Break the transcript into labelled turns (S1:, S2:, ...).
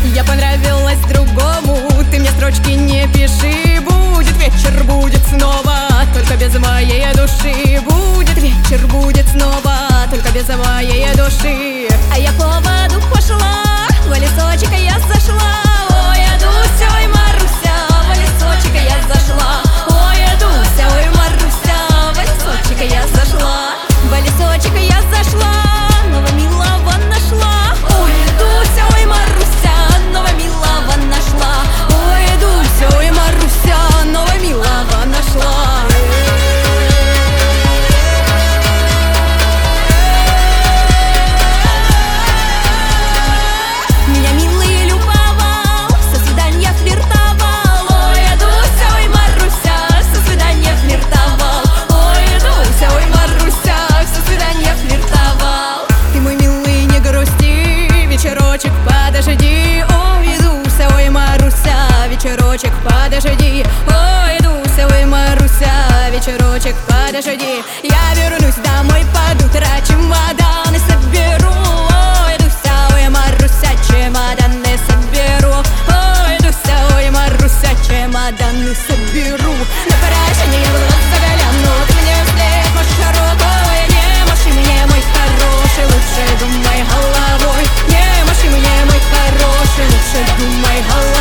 S1: Я понравилась другому, ты мне строчки не пиши. Будет вечер, будет снова, только без моей души. Будет вечер, будет снова, только без моей души. А я по воду пошла, в лесочек я зашла. Ой, Дуся, ой, Маруся, в лесочек я зашла. Ой, Дуся, ой, Маруся, в лесочек я зашла. В лесочек я зашла, нового милого нашла. Ой, Дуся, ой, Маруся, нового милого нашла. Ой, Дуся, ой, Маруся, нового милого нашла. Меня милый любовал, со свидания флиртовал. Ой, Дуся, ой, Маруся, со свидания флиртовал. Ой, Дуся, ой, Маруся, со свидания флиртовал. Ты мой милый, не грусти, вечерочек подожди. Ой, Дуся, ой, Маруся, вечерочек подожди. Ой, Дуся, ой, Маруся, вечерочек подожди. Я вернусь домой под утро, чемоданы соберу. Ой, Дуся, ой, Маруся, чемоданы соберу. Ой, Дуся, ой, Маруся, чемоданы соберу. На прощание я в глаз загляну, ты мне вслед машешь рукой. Не маши мне, мой хороший, лучше думай головой. Не маши мне, мой хороший, лучше думай головой.